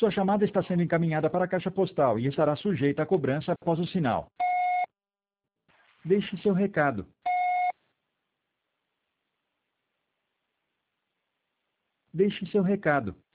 Sua chamada está sendo encaminhada para a caixa postal e estará sujeita a cobrança após o sinal. Deixe seu recado. Deixe seu recado.